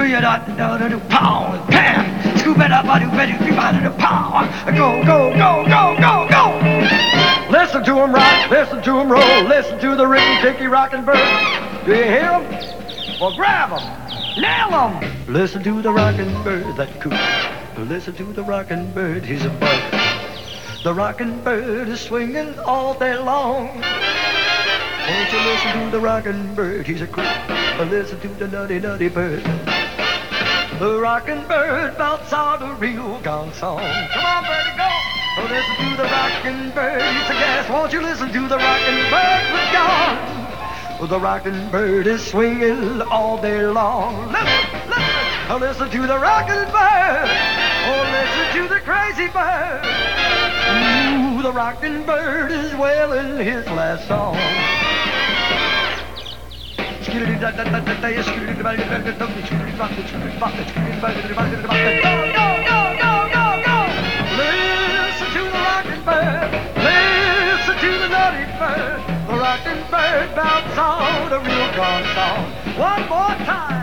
Pow, pam, scoop it up, I do better, pow. Go, go, go, go, go, go. Listen to him rock, listen to him roll, listen to the ricky-ticky rockin' bird. Do you hear him? Well, grab him, nail him. Listen to the rockin' bird that coop. Listen to the rockin' bird, he's a bug. The rockin' bird is swinging all day long. Won't you listen to the rockin' bird, he's a creep. Listen to the nutty bird. The rockin' bird belts out a real gong song. Come on, birdie, go. Oh, listen to the rockin' bird, he's a gas. Won't you listen to the rockin' bird with gone? Oh, the rockin' bird is swinging all day long. Listen, listen. Oh, listen to the rockin' bird. Oh, listen to the crazy bird. Ooh, the rockin' bird is wailing his last song. Go, go, go, go, go. Listen to the rockin' bird. Listen to the nutty bird. The rockin' bird bounce on a real gone song. One more time.